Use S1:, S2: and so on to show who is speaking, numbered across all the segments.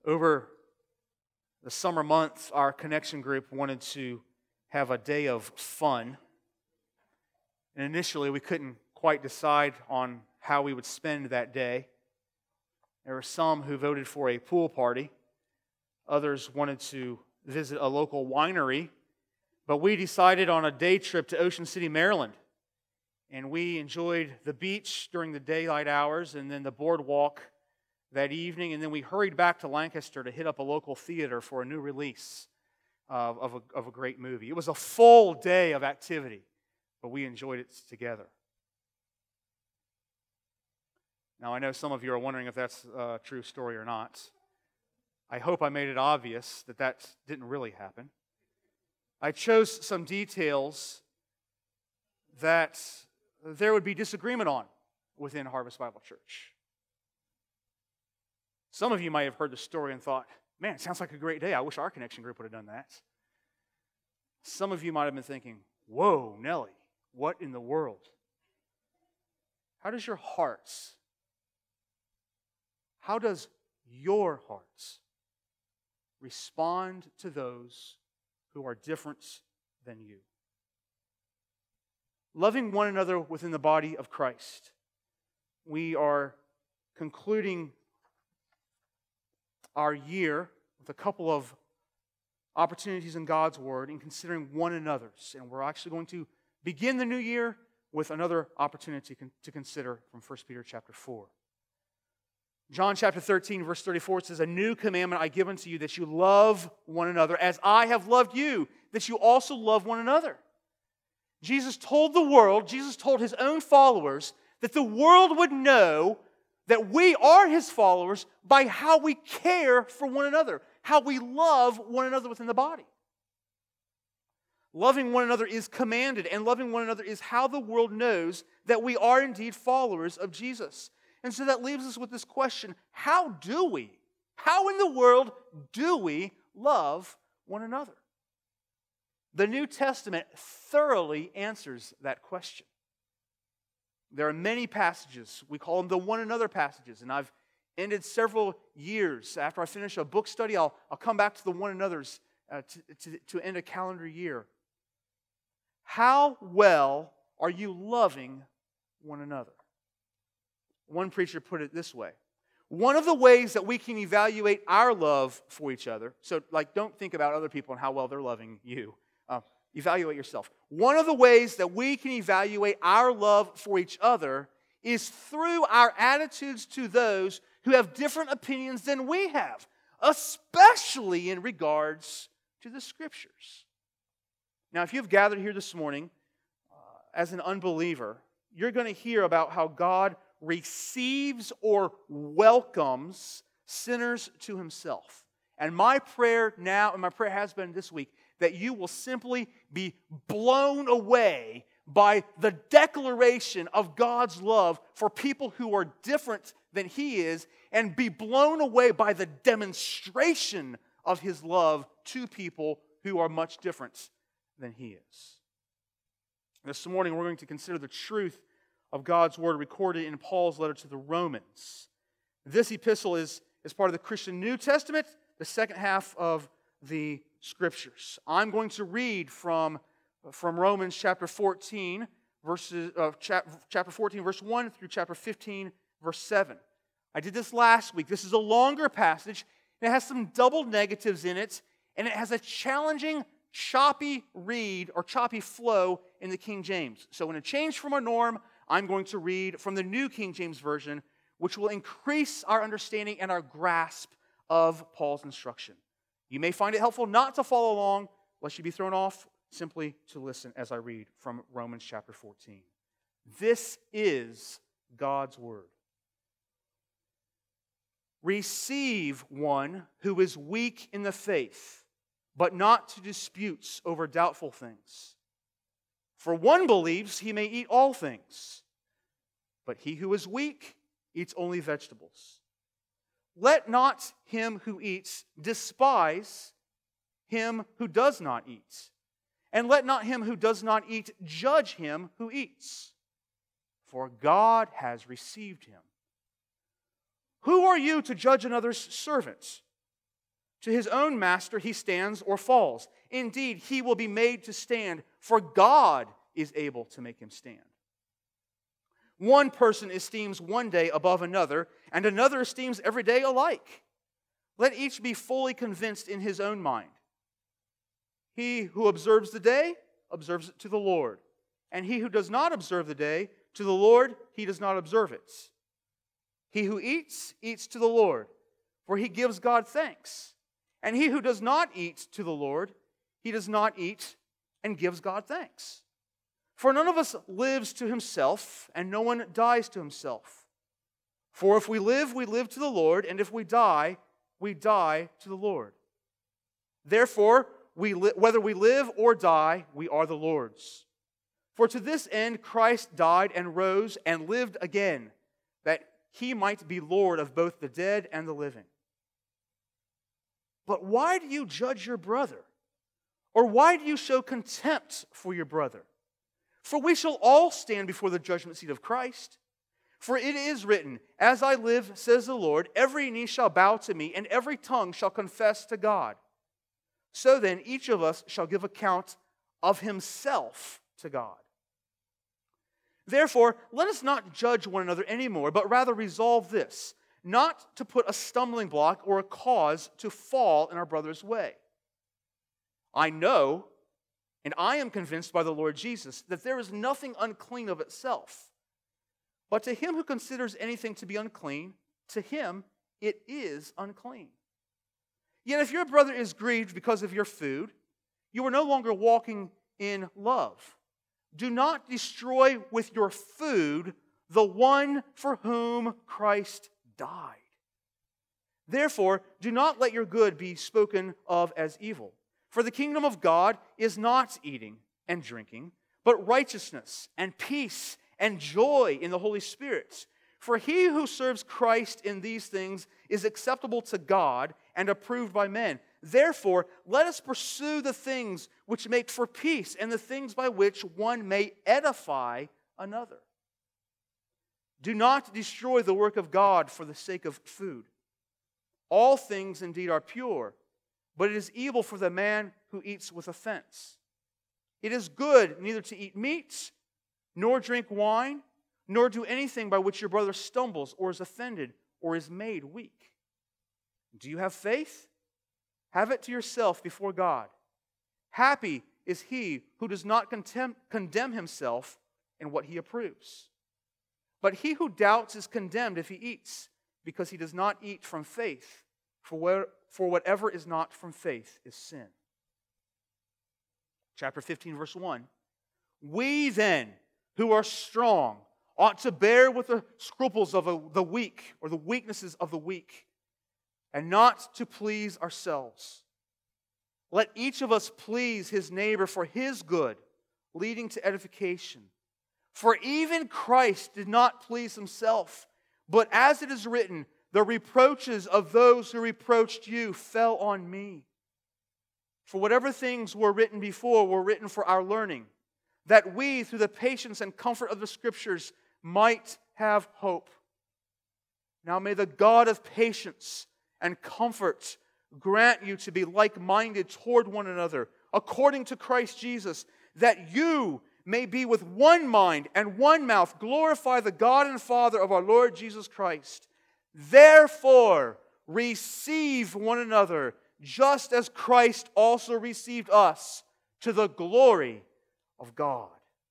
S1: Over the summer months, our connection group wanted to have a day of fun. And initially, we couldn't quite decide on how we would spend that day. There were some who voted for a pool party. Others wanted to visit a local winery. But we decided on a day trip to Ocean City, Maryland. And we enjoyed the beach during the daylight hours and then the boardwalk that evening, and then we hurried back to Lancaster to hit up a local theater for a new release of a great movie. It was a full day of activity, but we enjoyed it together. Now, I know some of you are wondering if that's a true story or not. I hope I made it obvious that didn't really happen. I chose some details that there would be disagreement on within Harvest Bible Church. Some of you might have heard the story and thought, man, it sounds like a great day. I wish our connection group would have done that. Some of you might have been thinking, whoa, Nelly, what in the world? How does your hearts, how does your hearts respond to those who are different than you? Loving one another within the body of Christ. We are concluding our year with a couple of opportunities in God's Word in considering one another's. And we're actually going to begin the new year with another opportunity to consider from 1 Peter chapter 4. John chapter 13, verse 34 says, "A new commandment I give unto you, that you love one another, as I have loved you, that you also love one another." Jesus told his own followers, that the world would know that we are His followers by how we care for one another, how we love one another within the body. Loving one another is commanded, and loving one another is how the world knows that we are indeed followers of Jesus. And so that leaves us with this question: how in the world do we love one another? The New Testament thoroughly answers that question. There are many passages. We call them the one another passages. And I've ended several years. After I finish a book study, I'll come back to the one another's to end a calendar year. How well are you loving one another? One preacher put it this way: one of the ways that we can evaluate our love for each other, so don't think about other people and how well they're loving you. Evaluate yourself. One of the ways that we can evaluate our love for each other is through our attitudes to those who have different opinions than we have, especially in regards to the Scriptures. Now, if you've gathered here this morning as an unbeliever, you're going to hear about how God receives or welcomes sinners to Himself. And my prayer now, and my prayer has been this week, that you will simply be blown away by the declaration of God's love for people who are different than He is, and be blown away by the demonstration of His love to people who are much different than He is. This morning we're going to consider the truth of God's Word recorded in Paul's letter to the Romans. This epistle is part of the Christian New Testament, the second half of the Scriptures. I'm going to read from Romans chapter 14, chapter 14, verse 1 through chapter 15, verse 7. I did this last week. This is a longer passage. It has some double negatives in it, and it has a challenging, choppy read or choppy flow in the King James. So in a change from our norm, I'm going to read from the New King James Version, which will increase our understanding and our grasp of Paul's instruction. You may find it helpful not to follow along, lest you be thrown off, simply to listen as I read from Romans chapter 14. This is God's Word. Receive one who is weak in the faith, but not to disputes over doubtful things. For one believes he may eat all things, but he who is weak eats only vegetables. Let not him who eats despise him who does not eat, and let not him who does not eat judge him who eats, for God has received him. Who are you to judge another's servant? To his own master he stands or falls. Indeed, he will be made to stand, for God is able to make him stand. One person esteems one day above another, and another esteems every day alike. Let each be fully convinced in his own mind. He who observes the day, observes it to the Lord. And he who does not observe the day, to the Lord he does not observe it. He who eats, eats to the Lord, for he gives God thanks. And he who does not eat to the Lord, he does not eat and gives God thanks. For none of us lives to himself, and no one dies to himself. For if we live to the Lord, and if we die to the Lord. Therefore, whether we live or die, we are the Lord's. For to this end Christ died and rose and lived again, that he might be Lord of both the dead and the living. But why do you judge your brother? Or why do you show contempt for your brother? For we shall all stand before the judgment seat of Christ. For it is written, as I live, says the Lord, every knee shall bow to me, and every tongue shall confess to God. So then, each of us shall give account of himself to God. Therefore, let us not judge one another anymore, but rather resolve this, not to put a stumbling block or a cause to fall in our brother's way. I know, and I am convinced by the Lord Jesus, that there is nothing unclean of itself. But to him who considers anything to be unclean, to him it is unclean. Yet if your brother is grieved because of your food, you are no longer walking in love. Do not destroy with your food the one for whom Christ died. Therefore, do not let your good be spoken of as evil. For the kingdom of God is not eating and drinking, but righteousness and peace and joy in the Holy Spirit. For he who serves Christ in these things is acceptable to God and approved by men. Therefore, let us pursue the things which make for peace and the things by which one may edify another. Do not destroy the work of God for the sake of food. All things indeed are pure, but it is evil for the man who eats with offense. It is good neither to eat meat, nor drink wine, nor do anything by which your brother stumbles or is offended or is made weak. Do you have faith? Have it to yourself before God. Happy is he who does not condemn himself in what he approves. But he who doubts is condemned if he eats, because he does not eat from faith. For whatever is not from faith is sin. Chapter 15, verse 1. We then, who are strong, ought to bear with the scruples of the weak, or the weaknesses of the weak, and not to please ourselves. Let each of us please his neighbor for his good, leading to edification. For even Christ did not please himself, but as it is written, the reproaches of those who reproached you fell on me. For whatever things were written before were written for our learning, that we, through the patience and comfort of the Scriptures, might have hope. Now may the God of patience and comfort grant you to be like-minded toward one another, according to Christ Jesus, that you may be with one mind and one mouth glorify the God and Father of our Lord Jesus Christ. Therefore, receive one another, just as Christ also received us, to the glory of God.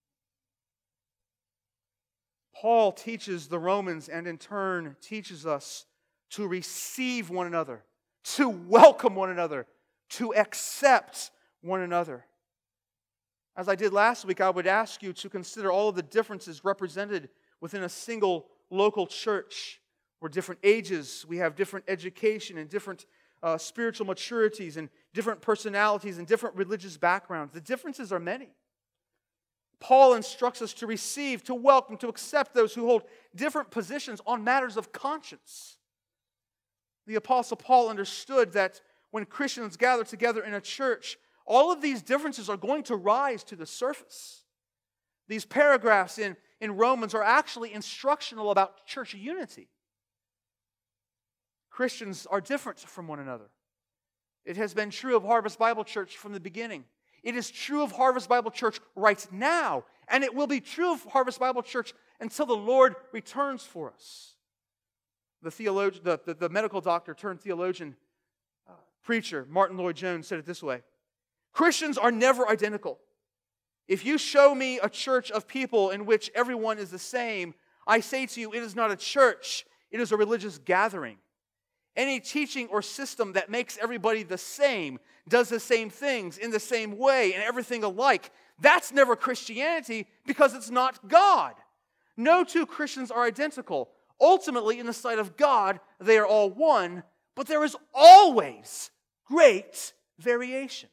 S1: Paul teaches the Romans and in turn teaches us to receive one another, to welcome one another, to accept one another. As I did last week, I would ask you to consider all of the differences represented within a single local church. We're different ages, we have different education and different spiritual maturities and different personalities and different religious backgrounds. The differences are many. Paul instructs us to receive, to welcome, to accept those who hold different positions on matters of conscience. The Apostle Paul understood that when Christians gather together in a church, all of these differences are going to rise to the surface. These paragraphs in Romans are actually instructional about church unity. Christians are different from one another. It has been true of Harvest Bible Church from the beginning. It is true of Harvest Bible Church right now. And it will be true of Harvest Bible Church until the Lord returns for us. The medical doctor turned theologian, preacher, Martin Lloyd-Jones, said it this way: Christians are never identical. If you show me a church of people in which everyone is the same, I say to you, it is not a church, it is a religious gathering. Any teaching or system that makes everybody the same, does the same things in the same way and everything alike, that's never Christianity because it's not God. No two Christians are identical. Ultimately, in the sight of God, they are all one, but there is always great variation.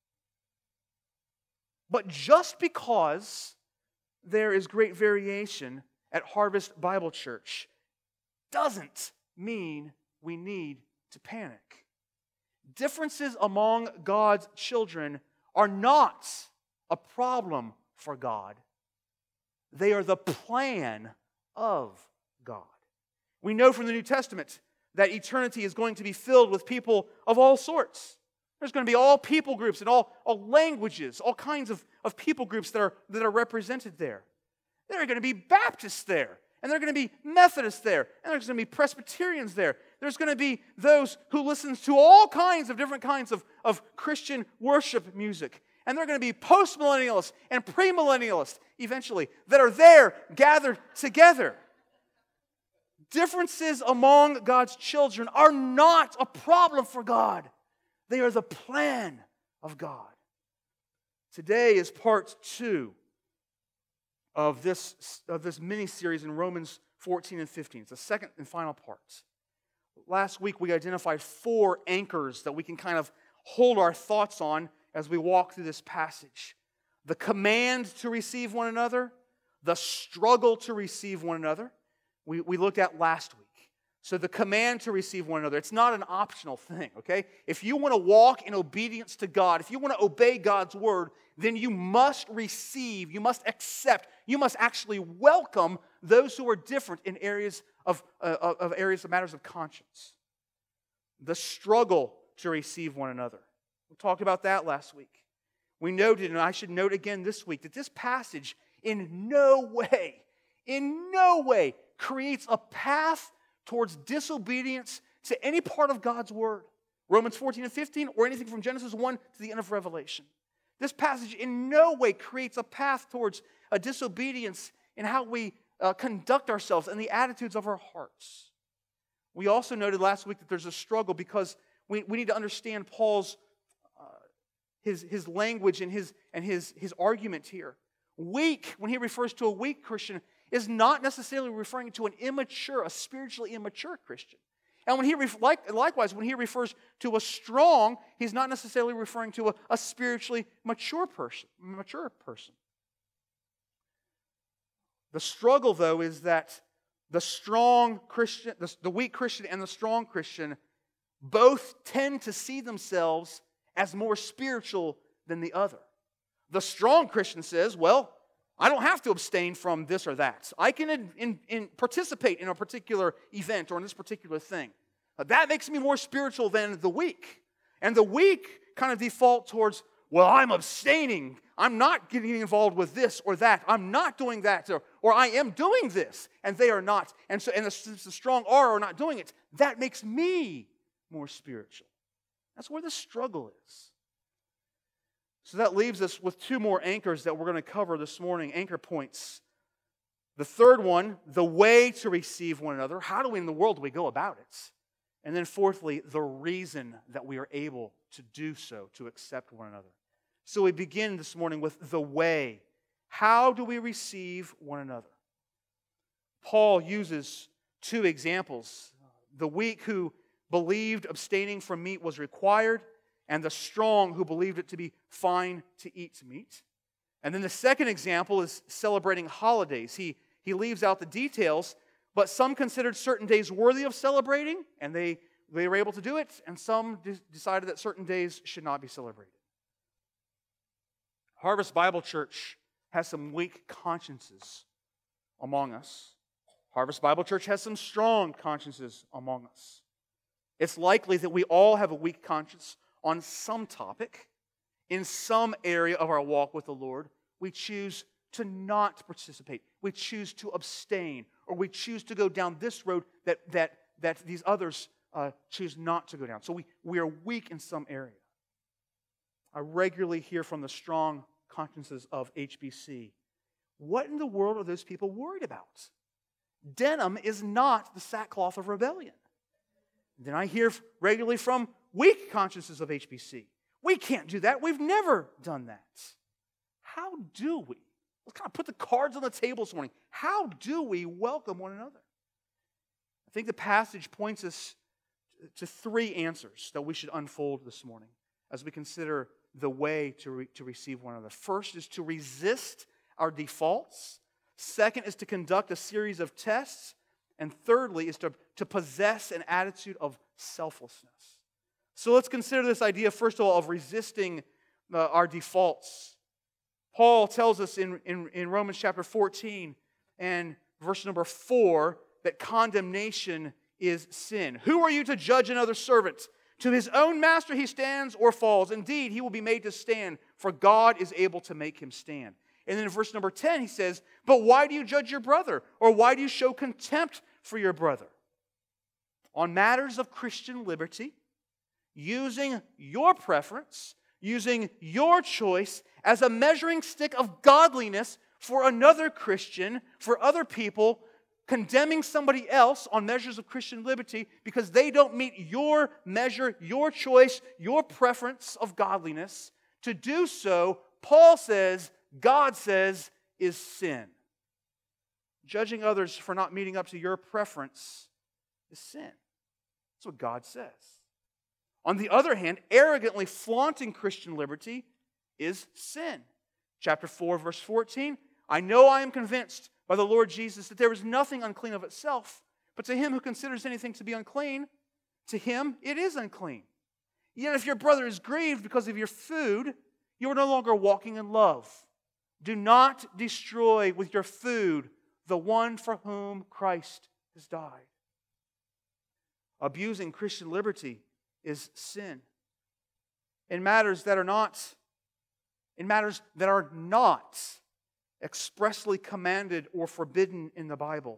S1: But just because there is great variation at Harvest Bible Church doesn't mean we need to panic. Differences among God's children are not a problem for God. They are the plan of God. We know from the New Testament that eternity is going to be filled with people of all sorts. There's going to be all people groups and all languages, all kinds of people groups that are represented there. There are going to be Baptists there, and there are going to be Methodists there, and there's going to be Presbyterians there. There's going to be those who listen to all kinds of different kinds of Christian worship music. And there are going to be post-millennialists and premillennialists, eventually, that are there gathered together. Differences among God's children are not a problem for God. They are the plan of God. Today is part 2 of this mini-series in Romans 14 and 15. It's the second and final part. Last week we identified 4 anchors that we can kind of hold our thoughts on as we walk through this passage. The command to receive one another, the struggle to receive one another, we looked at last week. So the command to receive one another, it's not an optional thing, okay? If you want to walk in obedience to God, if you want to obey God's word, then you must receive, you must accept, you must actually welcome those who are different in areas of matters of conscience. The struggle to receive one another. We talked about that last week. We noted, and I should note again this week, that this passage in no way creates a path towards disobedience to any part of God's word. Romans 14 and 15, or anything from Genesis 1 to the end of Revelation. This passage in no way creates a path towards a disobedience in how we conduct ourselves and the attitudes of our hearts. We also noted last week that there's a struggle because we need to understand Paul's his language and his argument here. Weak, when he refers to a weak Christian, is not necessarily referring to a spiritually immature Christian. And when likewise, when he refers to a strong, he's not necessarily referring to a spiritually mature person. The struggle, though, is that the strong Christian, the weak Christian and the strong Christian both tend to see themselves as more spiritual than the other. The strong Christian says, well, I don't have to abstain from this or that. I can participate in a particular event or in this particular thing. That makes me more spiritual than the weak. And the weak kind of default towards, well, I'm abstaining. I'm not getting involved with this or that. I'm not doing that. Or I am doing this, and they are not. And the strong are not doing it. That makes me more spiritual. That's where the struggle is. So that leaves us with 2 more anchors that we're going to cover this morning, anchor points. The third one, the way to receive one another. How in the world do we go about it? And then fourthly, the reason that we are able to do so, to accept one another. So we begin this morning with the way. How do we receive one another? Paul uses 2 examples. The weak who believed abstaining from meat was required, and the strong who believed it to be fine to eat meat. And then the second example is celebrating holidays. He leaves out the details, but some considered certain days worthy of celebrating, and they were able to do it, and some decided that certain days should not be celebrated. Harvest Bible Church has some weak consciences among us. Harvest Bible Church has some strong consciences among us. It's likely that we all have a weak conscience. on some topic, in some area of our walk with the Lord, we choose to not participate. We choose to abstain, or we choose to go down this road that these others choose not to go down. So we are weak in some area. I regularly hear from the strong consciences of HBC, what in the world are those people worried about? Denim is not the sackcloth of rebellion. Then I hear regularly from weak consciences of HBC, we can't do that. We've never done that. How do we? Let's kind of put the cards on the table this morning. How do we welcome one another? I think the passage points us to three answers that we should unfold this morning as we consider the way to receive one another. First is to resist our defaults. Second is to conduct a series of tests. And thirdly is to possess an attitude of selflessness. So let's consider this idea, first of all, of resisting our defaults. Paul tells us in Romans chapter 14 and verse number 4 that condemnation is sin. Who are you to judge another servant? To his own master he stands or falls. Indeed, he will be made to stand, for God is able to make him stand. And then in verse number 10 he says, but why do you judge your brother? Or why do you show contempt for your brother? On matters of Christian liberty, using your preference, using your choice as a measuring stick of godliness for another Christian, for other people, condemning somebody else on measures of Christian liberty because they don't meet your measure, your choice, your preference of godliness, to do so, Paul says, God says, is sin. Judging others for not meeting up to your preference is sin. That's what God says. On the other hand, arrogantly flaunting Christian liberty is sin. Chapter 4, verse 14, I know I am convinced by the Lord Jesus that there is nothing unclean of itself, but to him who considers anything to be unclean, to him it is unclean. Yet if your brother is grieved because of your food, you are no longer walking in love. Do not destroy with your food the one for whom Christ has died. Abusing Christian liberty is sin. In matters that are not expressly commanded or forbidden in the Bible,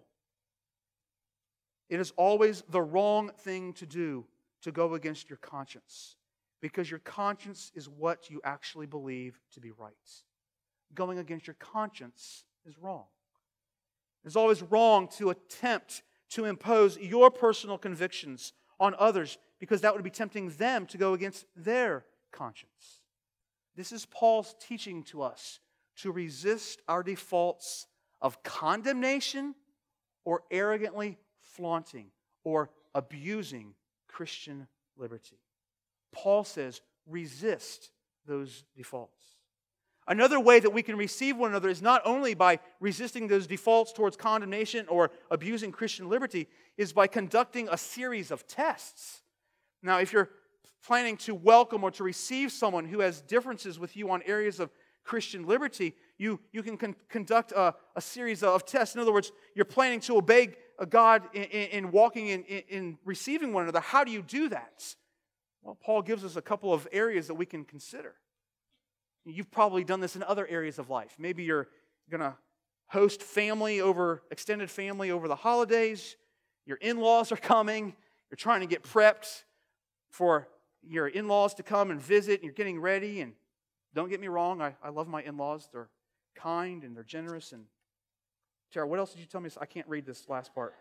S1: it is always the wrong thing to do to go against your conscience, because your conscience is what you actually believe to be right. Going against your conscience is wrong. It's always wrong to attempt to impose your personal convictions on others, because that would be tempting them to go against their conscience. This is Paul's teaching to us, to resist our defaults of condemnation or arrogantly flaunting or abusing Christian liberty. Paul says, resist those defaults. Another way that we can receive one another is not only by resisting those defaults towards condemnation or abusing Christian liberty, is by conducting a series of tests. Now, if you're planning to welcome or to receive someone who has differences with you on areas of Christian liberty, you can conduct a series of tests. In other words, you're planning to obey God in walking in receiving one another. How do you do that? Well, Paul gives us a couple of areas that we can consider. You've probably done this in other areas of life. Maybe you're going to host extended family over the holidays. Your in-laws are coming. You're trying to get prepped for your in-laws to come and visit, and you're getting ready. And don't get me wrong, I love my in-laws. They're kind and they're generous. And Tara, what else did you tell me? I can't read this last part.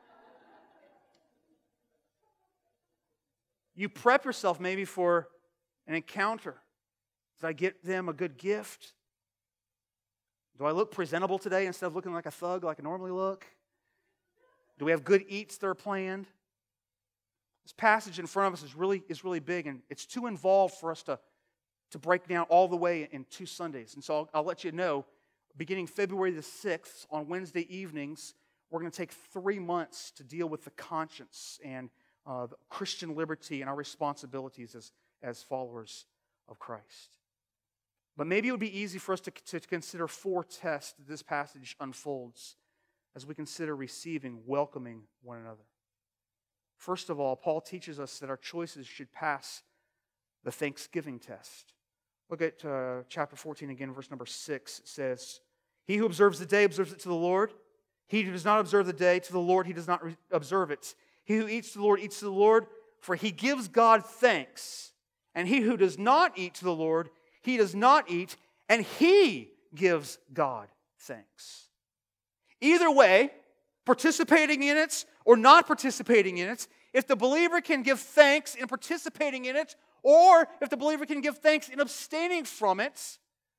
S1: You prep yourself maybe for an encounter. Did I get them a good gift? Do I look presentable today instead of looking like a thug like I normally look? Do we have good eats that are planned? This passage in front of us is really big, and it's too involved for us to break down all the way in 2 Sundays. And so I'll let you know, beginning February the 6th, on Wednesday evenings, we're going to take 3 months to deal with the conscience and Christian liberty and our responsibilities as followers of Christ. But maybe it would be easy for us to consider 4 tests that this passage unfolds as we consider receiving, welcoming one another. First of all, Paul teaches us that our choices should pass the thanksgiving test. Look at chapter 14 again, verse number 6. It says, "He who observes the day observes it to the Lord. He who does not observe the day to the Lord, he does not observe it. He who eats to the Lord eats to the Lord, for he gives God thanks. And he who does not eat to the Lord, he does not eat, and he gives God thanks." Either way, participating in it or not participating in it, if the believer can give thanks in participating in it, or if the believer can give thanks in abstaining from it,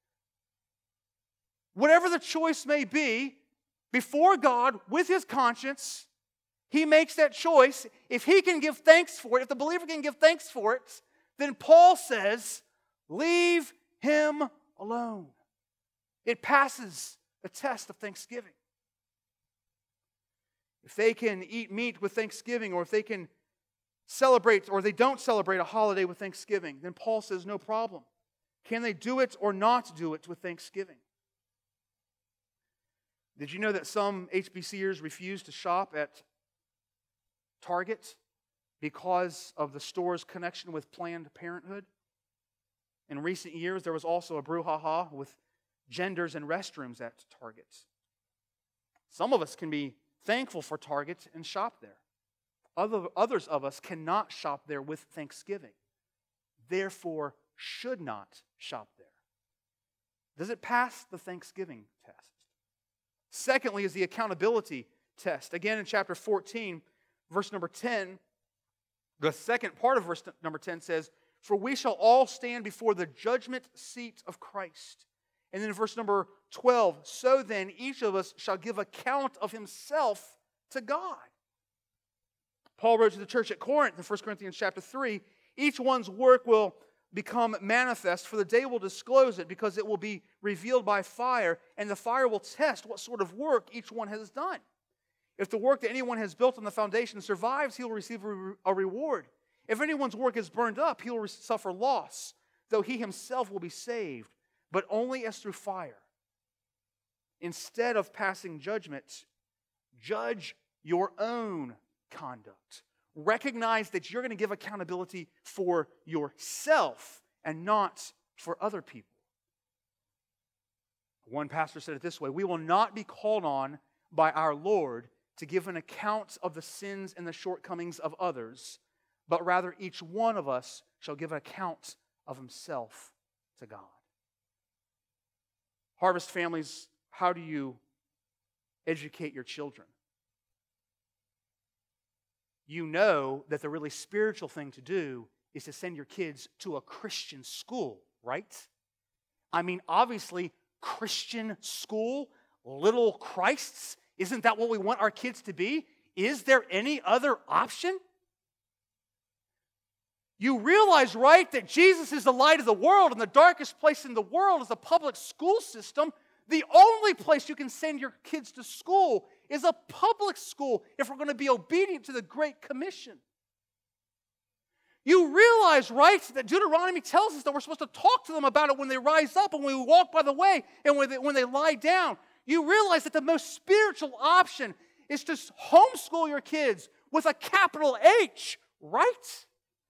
S1: whatever the choice may be, before God, with his conscience, he makes that choice. If he can give thanks for it, if the believer can give thanks for it, then Paul says, leave him alone. It passes the test of thanksgiving. If they can eat meat with thanksgiving, or if they can celebrate, or they don't celebrate a holiday with thanksgiving, then Paul says no problem. Can they do it or not do it with thanksgiving? Did you know that some HBCers refuse to shop at Target because of the store's connection with Planned Parenthood? In recent years, there was also a brouhaha with genders and restrooms at Target. Some of us can be thankful for Target and shop there. Others of us cannot shop there with thanksgiving, therefore should not shop there. Does it pass the thanksgiving test? Secondly is the accountability test. Again, in chapter 14, verse number 10, the second part of verse number 10 says, "For we shall all stand before the judgment seat of Christ." And then in verse number 12, "So then each of us shall give account of himself to God." Paul wrote to the church at Corinth in 1 Corinthians chapter 3, "Each one's work will become manifest, for the day will disclose it, because it will be revealed by fire, and the fire will test what sort of work each one has done. If the work that anyone has built on the foundation survives, he will receive a reward. If anyone's work is burned up, he will suffer loss, though he himself will be saved, but only as through fire. Instead of passing judgment, judge your own conduct. Recognize that you're going to give accountability for yourself and not for other people." One pastor said it this way, "We will not be called on by our Lord to give an account of the sins and the shortcomings of others, but rather each one of us shall give an account of himself to God." Harvest families, how do you educate your children? You know that the really spiritual thing to do is to send your kids to a Christian school, right? I mean, obviously, Christian school, little Christs, isn't that what we want our kids to be? Is there any other option? You realize, right, that Jesus is the light of the world, and the darkest place in the world is the public school system. The only place you can send your kids to school is a public school if we're going to be obedient to the Great Commission. You realize, right, that Deuteronomy tells us that we're supposed to talk to them about it when they rise up and when we walk by the way and when they lie down. You realize that the most spiritual option is to homeschool your kids with a capital H, right?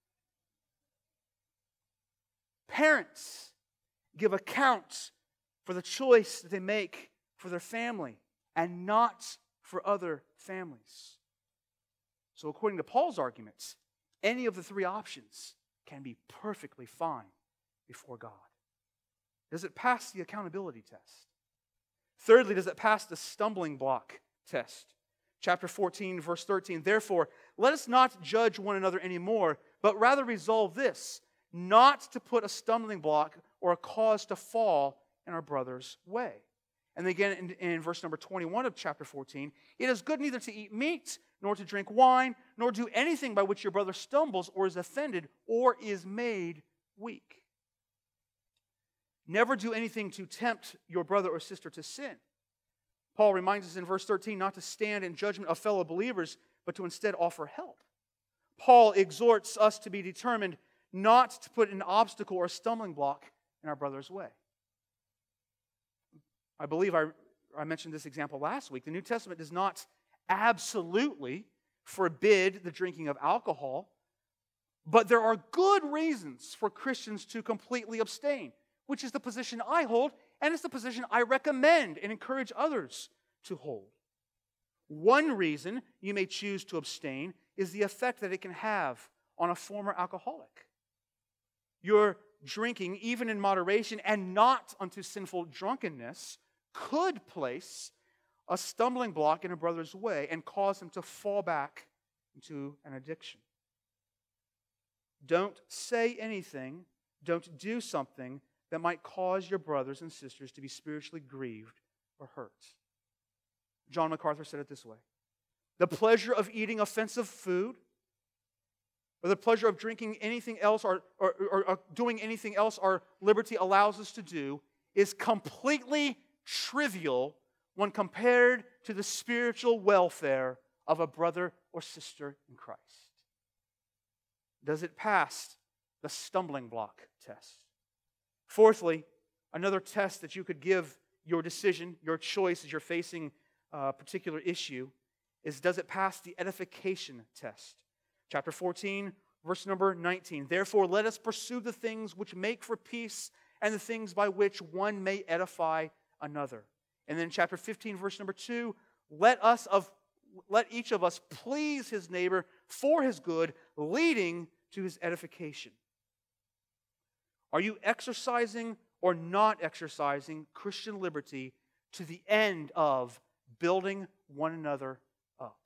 S1: Parents give account for the choice that they make for their family and not for other families. So according to Paul's arguments, any of the three options can be perfectly fine before God. Does it pass the accountability test? Thirdly, does it pass the stumbling block test? Chapter 14, verse 13, "Therefore, let us not judge one another anymore, but rather resolve this, not to put a stumbling block or a cause to fall in our brother's way." And again in verse number 21 of chapter 14, "It is good neither to eat meat, nor to drink wine, nor do anything by which your brother stumbles or is offended or is made weak. Never do anything to tempt your brother or sister to sin." Paul reminds us in verse 13 not to stand in judgment of fellow believers, but to instead offer help. Paul exhorts us to be determined not to put an obstacle or a stumbling block in our brother's way. I believe I mentioned this example last week. The New Testament does not absolutely forbid the drinking of alcohol, But there are good reasons for Christians to completely abstain, which is the position I hold, and it's the position I recommend and encourage others to hold. One reason you may choose to abstain is the effect that it can have on a former alcoholic. Your drinking, even in moderation and not unto sinful drunkenness, could place a stumbling block in a brother's way and cause him to fall back into an addiction. Don't say anything, don't do something that might cause your brothers and sisters to be spiritually grieved or hurt. John MacArthur said it this way: the pleasure of eating offensive food, or the pleasure of drinking anything else or doing anything else our liberty allows us to do, is completely trivial when compared to the spiritual welfare of a brother or sister in Christ. Does it pass the stumbling block test? Fourthly, another test that you could give your decision, your choice as you're facing a particular issue, is does it pass the edification test? Chapter 14, verse number 19. Therefore, let us pursue the things which make for peace and the things by which one may edify another. And then chapter 15, verse number 2, let each of us please his neighbor for his good, leading to his edification. Are you exercising or not exercising Christian liberty to the end of building one another up?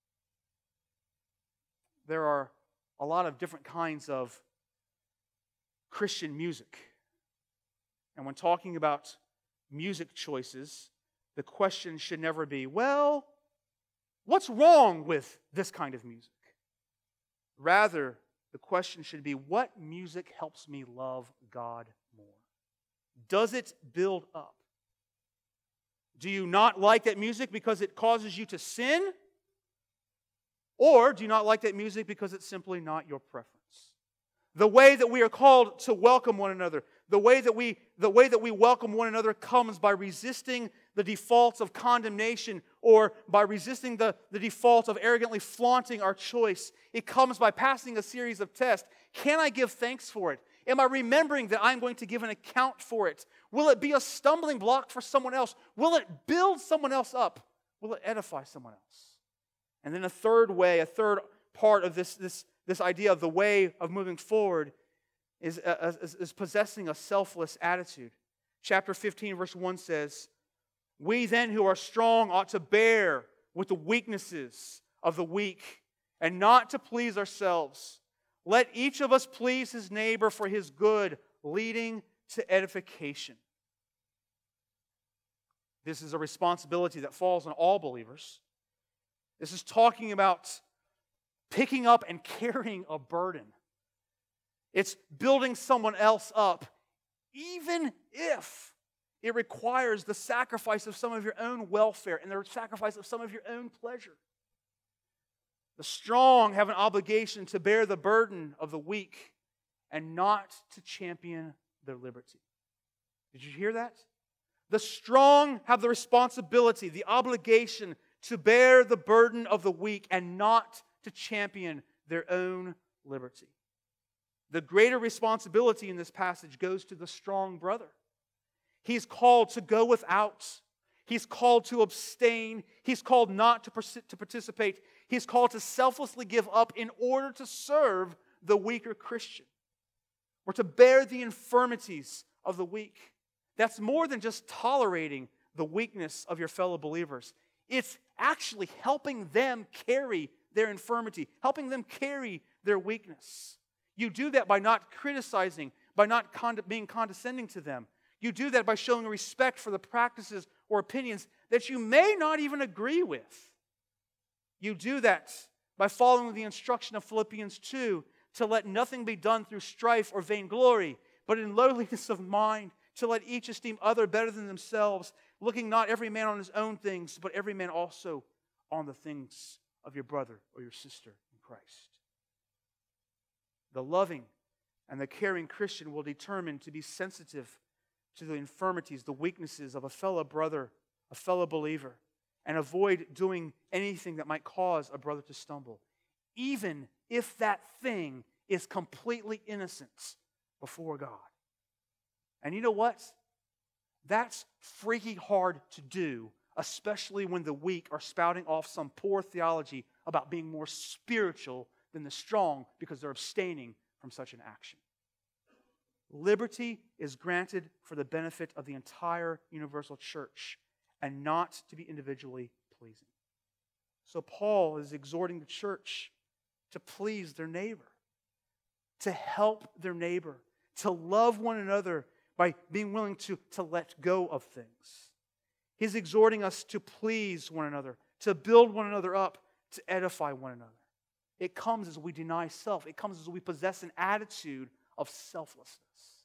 S1: There are a lot of different kinds of Christian music. And when talking about music choices, the question should never be, well, what's wrong with this kind of music? Rather, the question should be, what music helps me love God more? Does it build up? Do you not like that music because it causes you to sin? Or do you not like that music because it's simply not your preference? The way that we are called to welcome one another, the way that we welcome one another comes by resisting the defaults of condemnation or by resisting the default of arrogantly flaunting our choice. It comes by passing a series of tests. Can I give thanks for it? Am I remembering that I'm going to give an account for it? Will it be a stumbling block for someone else? Will it build someone else up? Will it edify someone else? And then a third part of this idea of the way of moving forward is possessing a selfless attitude. Chapter 15, verse 1 says, we then who are strong ought to bear with the weaknesses of the weak and not to please ourselves. Let each of us please his neighbor for his good, leading to edification. This is a responsibility that falls on all believers. This is talking about picking up and carrying a burden. It's building someone else up, even if it requires the sacrifice of some of your own welfare and the sacrifice of some of your own pleasure. The strong have an obligation to bear the burden of the weak and not to champion their liberty. Did you hear that? The strong have the responsibility, the obligation to bear the burden of the weak and not to champion their own liberty. The greater responsibility in this passage goes to the strong brother. He's called to go without. He's called to abstain. He's called not to participate. He's called to selflessly give up in order to serve the weaker Christian, or to bear the infirmities of the weak. That's more than just tolerating the weakness of your fellow believers. It's actually helping them carry their infirmity, helping them carry their weakness. You do that by not criticizing, by not being condescending to them. You do that by showing respect for the practices or opinions that you may not even agree with. You do that by following the instruction of Philippians 2 to let nothing be done through strife or vainglory, but in lowliness of mind, to let each esteem other better than themselves, looking not every man on his own things, but every man also on the things of your brother or your sister in Christ. The loving and the caring Christian will determine to be sensitive to the infirmities, the weaknesses of a fellow brother, a fellow believer, and avoid doing anything that might cause a brother to stumble, even if that thing is completely innocent before God. And you know what? That's freaky hard to do, especially when the weak are spouting off some poor theology about being more spiritual than the strong because they're abstaining from such an action. Liberty is granted for the benefit of the entire universal church and not to be individually pleasing. So Paul is exhorting the church to please their neighbor, to help their neighbor, to love one another by being willing to let go of things. He's exhorting us to please one another, to build one another up, to edify one another. It comes as we deny self. It comes as we possess an attitude of selflessness.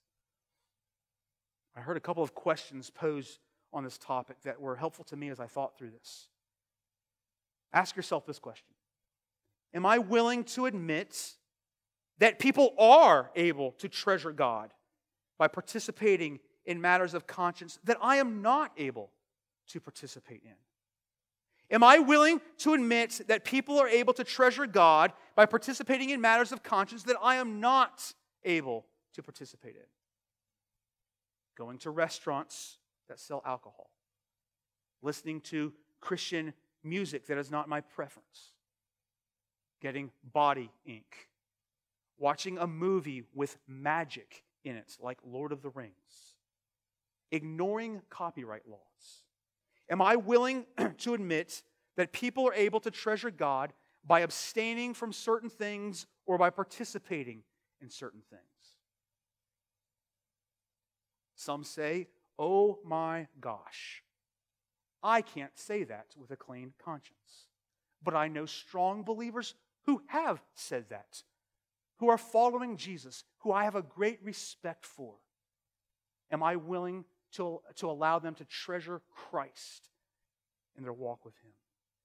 S1: I heard a couple of questions posed on this topic that were helpful to me as I thought through this. Ask yourself this question. Am I willing to admit that people are able to treasure God by participating in matters of conscience that I am not able to participate in? Am I willing to admit that people are able to treasure God by participating in matters of conscience that I am not able to participate in? Going to restaurants that sell alcohol. Listening to Christian music that is not my preference. Getting body ink. Watching a movie with magic in it, like Lord of the Rings. Ignoring copyright laws. Am I willing to admit that people are able to treasure God by abstaining from certain things or by participating in certain things? Some say, oh my gosh, I can't say that with a clean conscience. But I know strong believers who have said that, who are following Jesus, who I have a great respect for. Am I willing to allow them to treasure Christ in their walk with Him?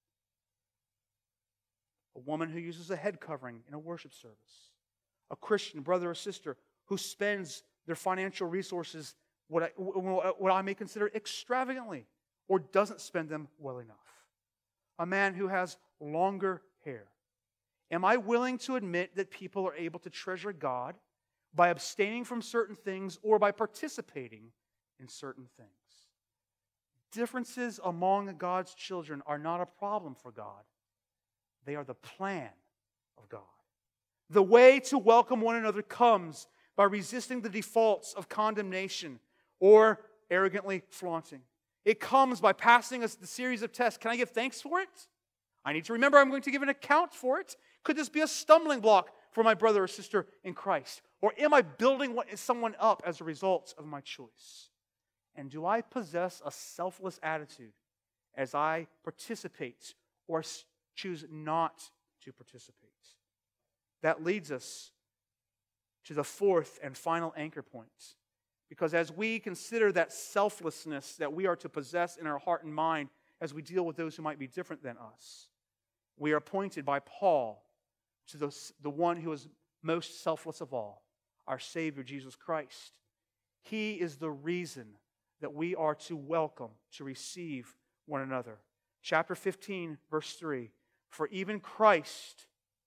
S1: A woman who uses a head covering in a worship service. A Christian brother or sister who spends their financial resources what I may consider extravagantly or doesn't spend them well enough. A man who has longer hair. Am I willing to admit that people are able to treasure God by abstaining from certain things or by participating in certain things? Differences among God's children are not a problem for God. They are the plan of God. The way to welcome one another comes by resisting the defaults of condemnation or arrogantly flaunting. It comes by passing us the series of tests. Can I give thanks for it? I need to remember I'm going to give an account for it. Could this be a stumbling block for my brother or sister in Christ? Or am I building someone up as a result of my choice? And do I possess a selfless attitude as I participate or choose not to participate? That leads us to the fourth and final anchor point. Because as we consider that selflessness that we are to possess in our heart and mind as we deal with those who might be different than us, we are pointed by Paul to the one who is most selfless of all, our Savior, Jesus Christ. He is the reason that we are to welcome, to receive one another. Chapter 15, verse 3, For even Christ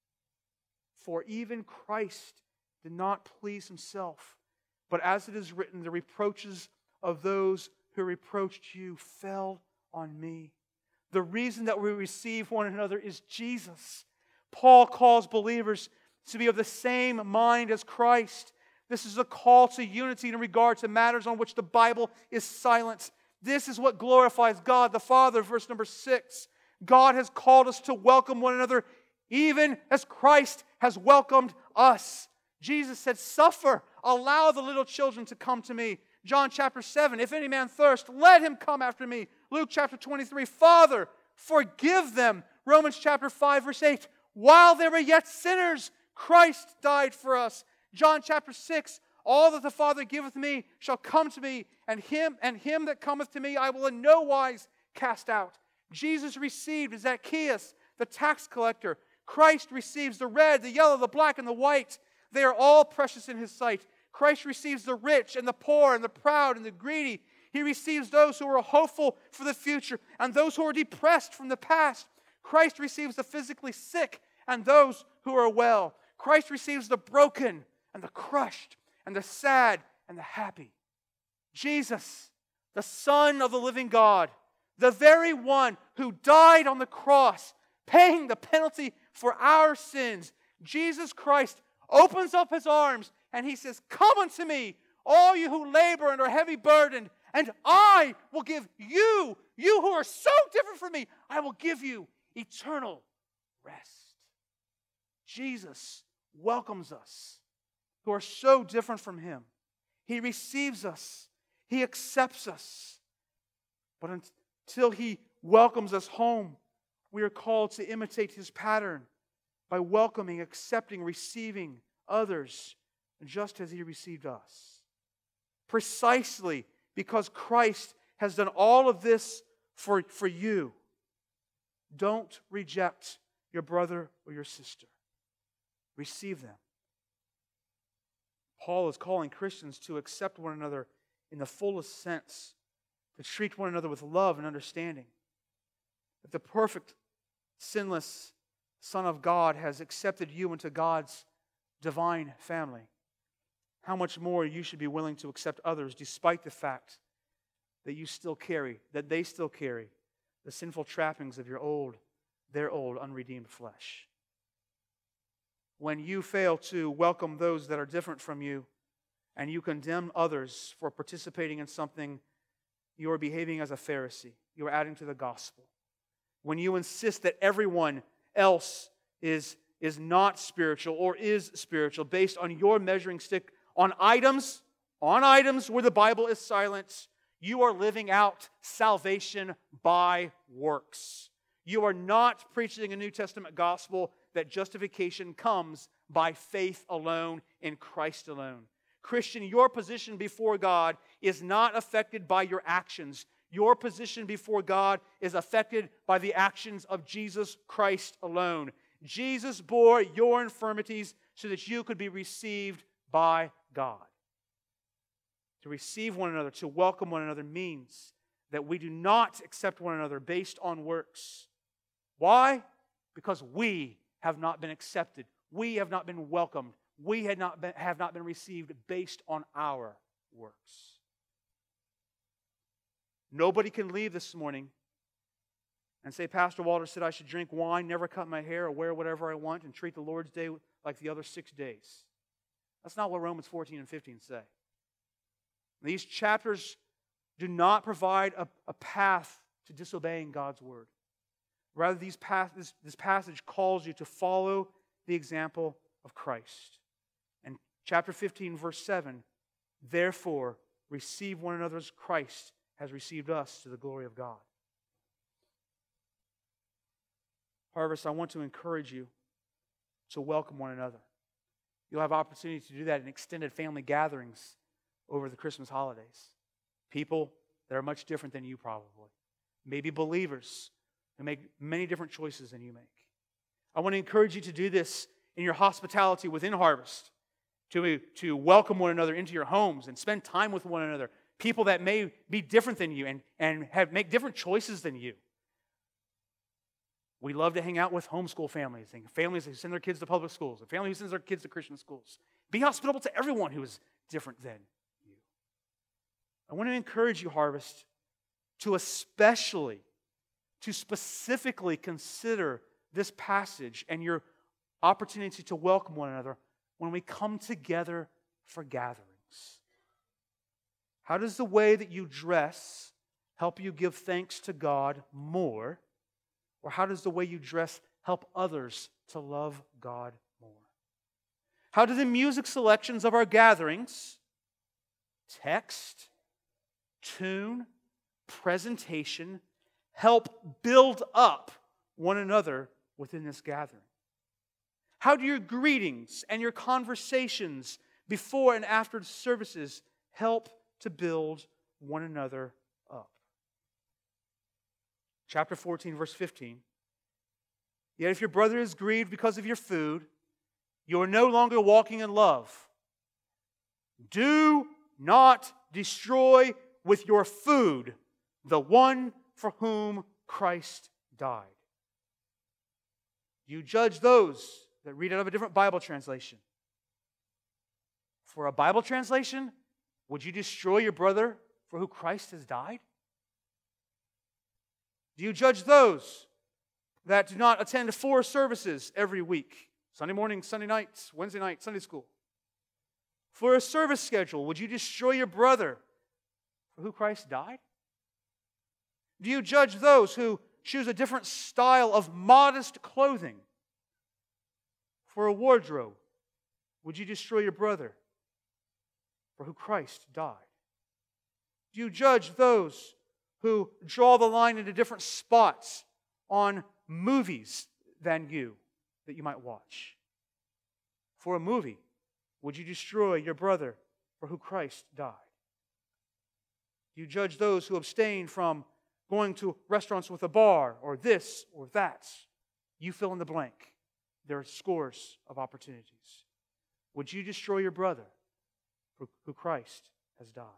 S1: did not please Himself, but as it is written, the reproaches of those who reproached you fell on me. The reason that we receive one another is Jesus. Paul calls believers to be of the same mind as Christ. This is a call to unity in regard to matters on which the Bible is silent. This is what glorifies God the Father, verse number 6. God has called us to welcome one another even as Christ has welcomed us. Jesus said, suffer, allow the little children to come to me. John chapter 7, if any man thirst, let him come after me. Luke chapter 23, Father, forgive them. Romans chapter 5, verse 8, while they were yet sinners, Christ died for us. John chapter 6, all that the Father giveth me shall come to me, and him that cometh to me I will in no wise cast out. Jesus received Zacchaeus, the tax collector. Christ receives the red, the yellow, the black, and the white. They are all precious in His sight. Christ receives the rich and the poor and the proud and the greedy. He receives those who are hopeful for the future and those who are depressed from the past. Christ receives the physically sick and those who are well. Christ receives the broken and the crushed and the sad and the happy. Jesus, the Son of the living God, the very one who died on the cross, paying the penalty for our sins, Jesus Christ opens up his arms and he says, "Come unto me, all you who labor and are heavy burdened, and I will give you, you who are so different from me, I will give you eternal rest." Jesus welcomes us who are so different from him. He receives us. He accepts us. But until he welcomes us home, we are called to imitate his pattern by welcoming, accepting, receiving others just as he received us. Precisely because Christ has done all of this for you. Don't reject your brother or your sister. Receive them. Paul is calling Christians to accept one another in the fullest sense, to treat one another with love and understanding. If the perfect, sinless Son of God has accepted you into God's divine family, how much more you should be willing to accept others despite the fact that they still carry the sinful trappings of their old unredeemed flesh. When you fail to welcome those that are different from you, and you condemn others for participating in something, you are behaving as a Pharisee. You are adding to the gospel. When you insist that everyone else is not spiritual or is spiritual based on your measuring stick on items where the Bible is silent, you are living out salvation by works. You are not preaching a New Testament gospel that justification comes by faith alone in Christ alone. Christian, your position before God is not affected by your actions. Your position before God is affected by the actions of Jesus Christ alone. Jesus bore your infirmities so that you could be received by God. To receive one another, to welcome one another means that we do not accept one another based on works. Why? Because we have not been accepted. We have not been welcomed. We have not been received based on our works. Nobody can leave this morning and say, "Pastor Walter said I should drink wine, never cut my hair, or wear whatever I want, and treat the Lord's Day like the other 6 days." That's not what Romans 14 and 15 say. These chapters do not provide a path to disobeying God's word. Rather, this passage calls you to follow the example of Christ. And chapter 15, verse 7, "Therefore, receive one another as Christ has received us to the glory of God." Harvest, I want to encourage you to welcome one another. You'll have opportunity to do that in extended family gatherings over the Christmas holidays. People that are much different than you probably. Maybe believers who make many different choices than you make. I want to encourage you to do this in your hospitality within Harvest, to welcome one another into your homes and spend time with one another. People that may be different than you and make different choices than you. We love to hang out with homeschool families and families who send their kids to public schools, and family who sends their kids to Christian schools. Be hospitable to everyone who is different than you. I want to encourage you, Harvest, to specifically consider this passage and your opportunity to welcome one another when we come together for gatherings. How does the way that you dress help you give thanks to God more? Or how does the way you dress help others to love God more? How do the music selections of our gatherings, text, tune, presentation, help build up one another within this gathering? How do your greetings and your conversations before and after the services help to build one another up? Chapter 14, verse 15. "Yet if your brother is grieved because of your food, you are no longer walking in love. Do not destroy with your food the one for whom Christ died. You judge those that read out of a different Bible translation? For a Bible translation, would you destroy your brother for who Christ has died? Do you judge those that do not attend 4 services every week? Sunday morning, Sunday nights, Wednesday night, Sunday school. For a service schedule, would you destroy your brother for who Christ died? Do you judge those who choose a different style of modest clothing? For a wardrobe, would you destroy your brother for who Christ died? Do you judge those who draw the line into different spots on movies than you that you might watch? For a movie, would you destroy your brother for who Christ died? Do you judge those who abstain from going to restaurants with a bar or this or that? You fill in the blank. There are scores of opportunities. Would you destroy your brother for who Christ has died?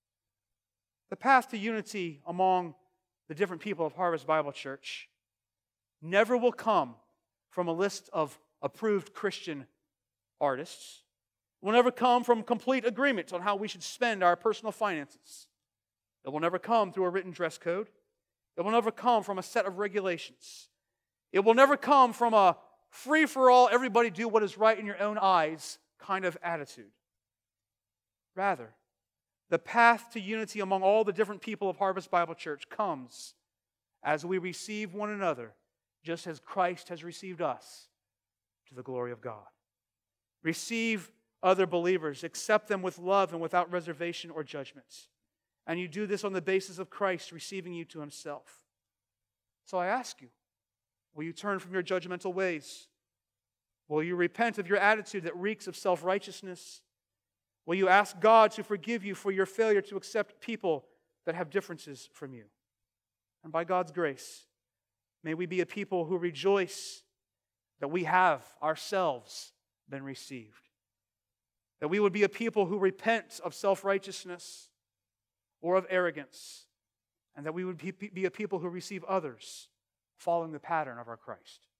S1: The path to unity among the different people of Harvest Bible Church never will come from a list of approved Christian artists. It will never come from complete agreement on how we should spend our personal finances. It will never come through a written dress code. It will never come from a set of regulations. It will never come from a free-for-all, everybody do what is right in your own eyes kind of attitude. Rather, the path to unity among all the different people of Harvest Bible Church comes as we receive one another, just as Christ has received us, to the glory of God. Receive other believers, accept them with love and without reservation or judgments. And you do this on the basis of Christ receiving you to Himself. So I ask you, will you turn from your judgmental ways? Will you repent of your attitude that reeks of self-righteousness? Will you ask God to forgive you for your failure to accept people that have differences from you? And by God's grace, may we be a people who rejoice that we have ourselves been received. That we would be a people who repent of self-righteousness or of arrogance, and that we would be a people who receive others following the pattern of our Christ.